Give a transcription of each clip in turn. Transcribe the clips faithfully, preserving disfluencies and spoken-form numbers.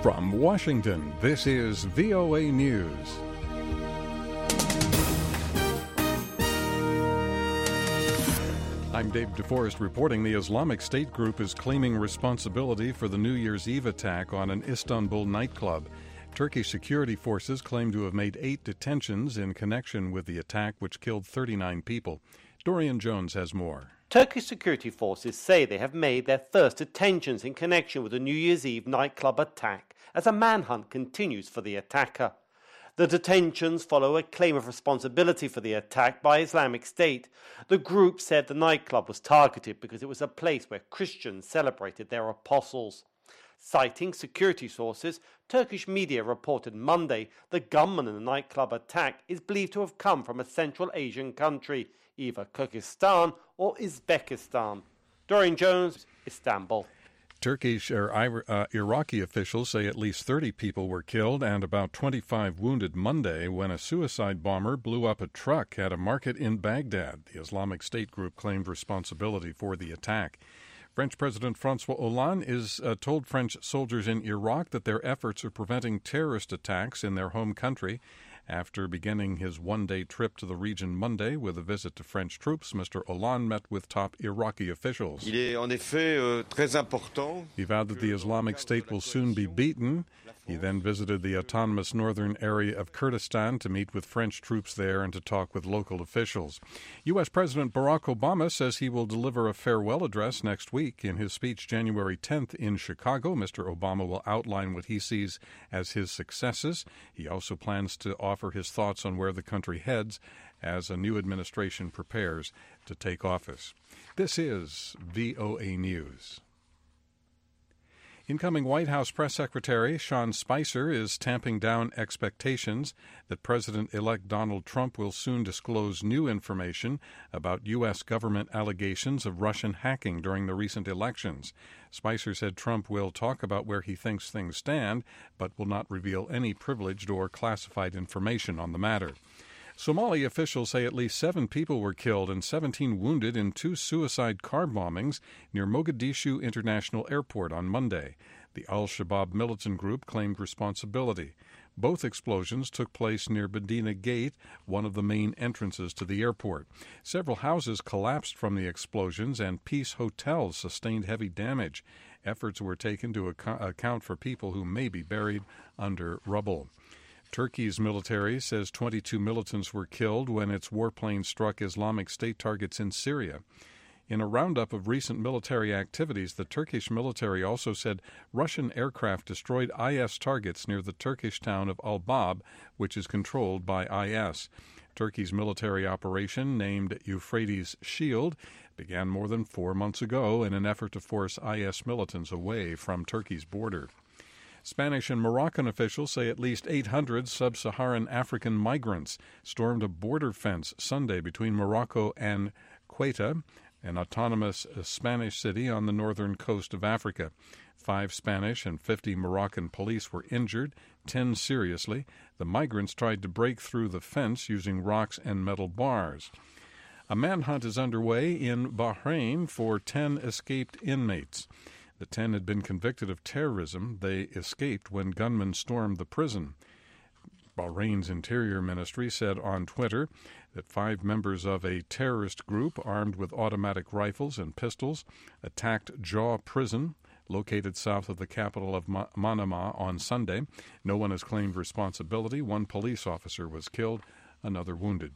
From Washington, this is V O A News. I'm Dave DeForest reporting the Islamic State group is claiming responsibility for the New Year's Eve attack on an Istanbul nightclub. Turkish security forces claim to have made eight detentions in connection with the attack, which killed thirty-nine people. Dorian Jones has more. Turkish security forces say they have made their first detentions in connection with the New Year's Eve nightclub attack as a manhunt continues for the attacker. The detentions follow a claim of responsibility for the attack by Islamic State. The group said the nightclub was targeted because it was a place where Christians celebrated their apostles. Citing security sources, Turkish media reported Monday the gunman in the nightclub attack is believed to have come from a Central Asian country, either Kyrgyzstan or Uzbekistan. Dorian Jones, Istanbul. Turkish or uh, Iraqi officials say at least thirty people were killed and about twenty-five wounded Monday when a suicide bomber blew up a truck at a market in Baghdad. The Islamic State group claimed responsibility for the attack. French President François Hollande is uh, told French soldiers in Iraq that their efforts are preventing terrorist attacks in their home country. After beginning his one-day trip to the region Monday with a visit to French troops, Mister Hollande met with top Iraqi officials. Il est en effet euh, très important. He vowed that the Islamic State will soon be beaten. He then visited the autonomous northern area of Kurdistan to meet with French troops there and to talk with local officials. U S. President Barack Obama says he will deliver a farewell address next week. In his speech January tenth in Chicago, Mister Obama will outline what he sees as his successes. He also plans to offer his thoughts on where the country heads as a new administration prepares to take office. This is V O A News. Incoming White House Press Secretary Sean Spicer is tamping down expectations that President-elect Donald Trump will soon disclose new information about U S government allegations of Russian hacking during the recent elections. Spicer said Trump will talk about where he thinks things stand, but will not reveal any privileged or classified information on the matter. Somali officials say at least seven people were killed and seventeen wounded in two suicide car bombings near Mogadishu International Airport on Monday. The Al-Shabaab militant group claimed responsibility. Both explosions took place near Medina Gate, one of the main entrances to the airport. Several houses collapsed from the explosions and Peace hotels sustained heavy damage. Efforts were taken to ac- account for people who may be buried under rubble. Turkey's military says twenty-two militants were killed when its warplane struck Islamic State targets in Syria. In a roundup of recent military activities, the Turkish military also said Russian aircraft destroyed I S targets near the Turkish town of Al-Bab, which is controlled by I S. Turkey's military operation, named Euphrates Shield, began more than four months ago in an effort to force I S militants away from Turkey's border. Spanish and Moroccan officials say at least eight hundred sub-Saharan African migrants stormed a border fence Sunday between Morocco and Ceuta, an autonomous Spanish city on the northern coast of Africa. Five Spanish and fifty Moroccan police were injured, ten seriously. The migrants tried to break through the fence using rocks and metal bars. A manhunt is underway in Bahrain for ten escaped inmates. The ten had been convicted of terrorism. They escaped when gunmen stormed the prison. Bahrain's Interior Ministry said on Twitter that five members of a terrorist group armed with automatic rifles and pistols attacked Jaw Prison, located south of the capital of Ma- Manama, on Sunday. No one has claimed responsibility. One police officer was killed, another wounded.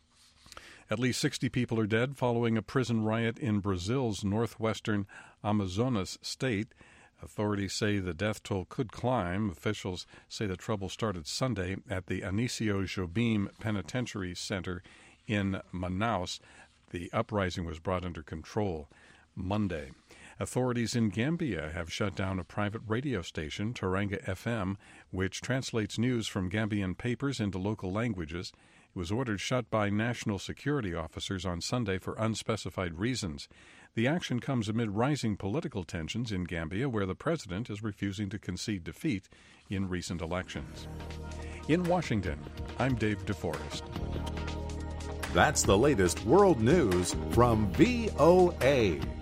At least sixty people are dead following a prison riot in Brazil's northwestern Amazonas state. Authorities say the death toll could climb. Officials say the trouble started Sunday at the Anísio Jobim Penitentiary Center in Manaus. The uprising was brought under control Monday. Authorities in Gambia have shut down a private radio station, Teranga F M, which translates news from Gambian papers into local languages. It was ordered shut by national security officers on Sunday for unspecified reasons. The action comes amid rising political tensions in Gambia, where the president is refusing to concede defeat in recent elections. In Washington, I'm Dave DeForest. That's the latest world news from V O A.